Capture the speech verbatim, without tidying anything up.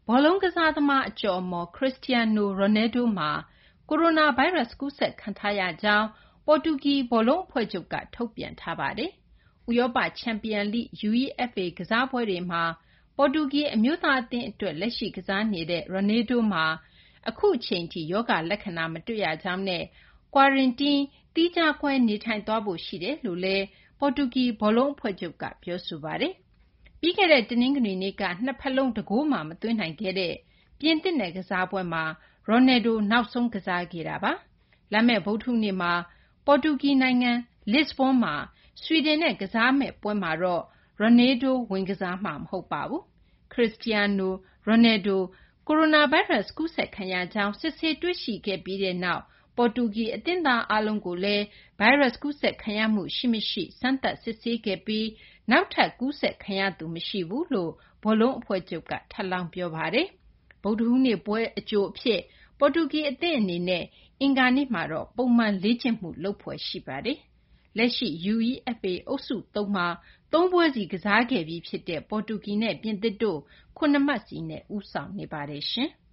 ဘောလုံးကစားသမားအကျော်အမော် Cristiano Ronaldo မှာကိုရိုနာဗိုင်းရပ်စ်ကူးစက်ခံထားရကြောင်းပေါ်တူဂီဘောလုံးအဖွဲ့ချုပ်ကထုတ်ပြန်ထားပါတယ်။ဥရောပချန်ပီယံလိ ယူ အီ အက်ဖ် အေ ကစားပွဲတွေမှာပေါ်တူဂီအမျိုးသားအသင်းအတွက်လက်ရှိကစားနေတဲ့ Ronaldo မှာအခုအချိန်ထိရောဂါလက္ခဏာမတွေ့ရကြောင်းနဲ့ Quarantine သီးခြားခွဲနေထိုင်သွားဖို့ရှိတယ်လို့လည်းပေါ်တူဂီဘောလုံးအဖွဲ့ချုပ်ကပြောဆိုပါတယ်။ပြီးခဲ့တဲ့တနင်္ဂနွေနေ့ကနှစ်ဖက်လုံးတဂိုးမှမသွင်းနိုင်ခဲ့တဲ့ပြင်သစ်နဲ့ကစားပွဲမှာ Ronaldo နောက်ဆုံးကစားခဲ့တာပါ။လာမယ့်ဗုဒ္ဓဟူးနေ့မှာပေါ်တူဂီနိုင်ငံလစ်စဘွန်းမှာဆွီဒင်နဲ့ကစားမယ့်ပွဲမှာတော့ Ronaldo ဝင်ကစားမှာမဟုတ်ပါဘူး။ Cristiano Ronaldo ကိုရိုနာဗိုင်းရပ်စ်ကူးစက်ခံရကြောင်းစစ်ဆေးတွေ့ရှိခဲ့ပြီးနောက်ပေါ်တူဂီအသင်းသားအားလုံးကိုလည်းဗိုင်းရပ်စ်ကူးစက်ခံရမှုရှိမရှိစမ်းသပ်စစ်ဆေးခဲ့ပြီးနောက်ထပ်ကူးစက်ခံရသူမရှိဘူးလို့ဘောလုံးအဖွဲ့ချုပ်ကထပ်လောင်းပြောပါတယ်။ဗုဒ္ဓဟူးနေ့ပွဲအကြိုအဖြစ်ပေါ်တူဂီအသင်းအနေနဲ့အင်္ဂါနေ့မှာတော့ပုံမှန်လေ့ကျင့်မှုလုပ်ဖွယ်ရှိပါတယ်။လက်ရှိ ယူ အီ အက်ဖ် အေ အုပ်စု သုံး မှာသုံးပွဲစီကစားခဲ့ပြီးဖြစ်တဲ့ပေါ်တူဂီနဲ့ပြင်သစ်တို့ခုနစ်မှတ်စီနဲ့ဦးဆောင်နေပါတယ်။